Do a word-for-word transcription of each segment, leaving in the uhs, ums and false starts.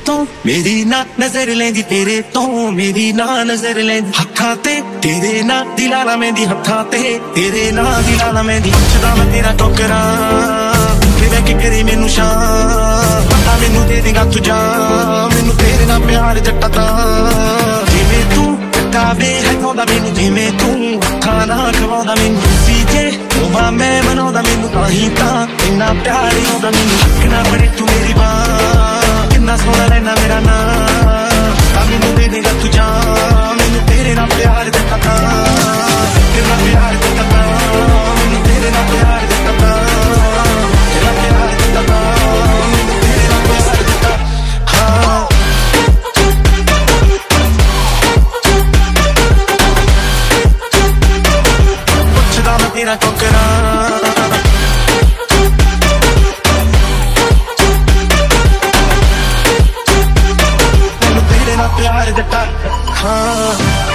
तो मेरी ना नजर लेंदी तेरे तो मेरी ना नजर लेंदी हत्थां ते तेरे ना दिला ला मेंदी हत्थां ते तेरे ना दिला ला मेंदी सदा मैं तेरा टोकरा तेरे के करे मैनू शान पता मैनू दे देगा तू जान मैनू तेरे ना प्यार जट्टा ता जिवें तू कावे है खोदा मैनू जिवें तू हत्थां ना खवांदा मैनू सीजे ओवा मैं बनाउंदा मैनू ताहीं तां इन्ना प्यार आउंदा मैनू हकना बड़े तू मेरी बां किन्ना सोहना लैना मेरा नाम मैनू दे देगा तू जान मैनू तेरे नाल प्यार जट्टा ता तेरा प्यार जट्टा ता मैनू तेरे नाल प्यार जट्टा ता तेरा प्यार जट्टा ता मैनू तेरे नाल प्यार जट्टा हाँ पुछदा मैं तेरा टोकरा प्यार जट्टा हाँ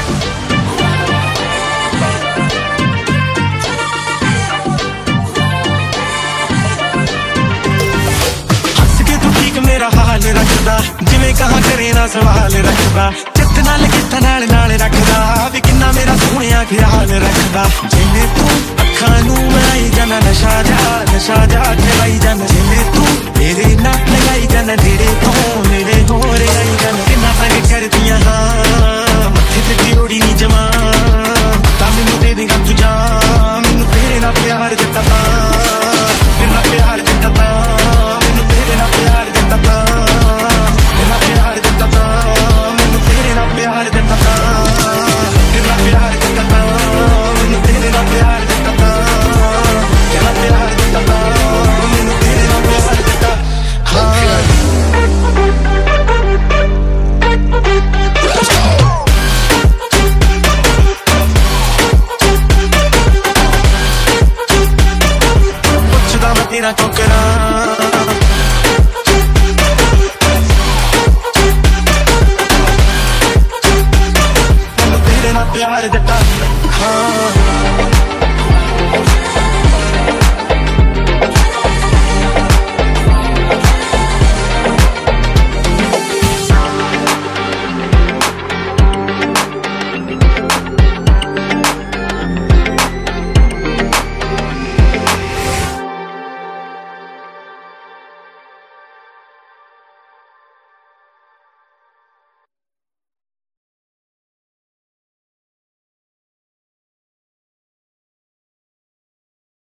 हंस के तू ठीक मेरा हाल रखदा जिवें कहाँ करे ना सवाल रखदा चित नाल कित नाल नाल रखदा वे किन्ना मेरा सोहणिया ख्याल रखदा जिवें तू अखां नू लाई जाना नशा जा नशा जा खिलाई जाना जिवें तू मेरे ना लगाई जाना नेड़े तो मेरे होर आई जाना किन्ना तंग करदियां हाँ मत्थे ते जोड़ी नी जमा तां मैनू दे देगा तू जान मैनू तेरे नाल प्यार जट्टा ता तेरा प्यार जट्टा ता मैनू तेरे नाल प्यार जट्टा ता तेरा प्यार जट्टा ता मैनू तेरे नाल प्यार जट्टा ता तेरा प्यार जट्टा ता मैनू तेरे नाल प्यार जट्टा ता तेरा प्यार जट्टा ता मैनू तेरे नाल प्यार जट्टा हाँ पुछदा मैं तेरा टोकरा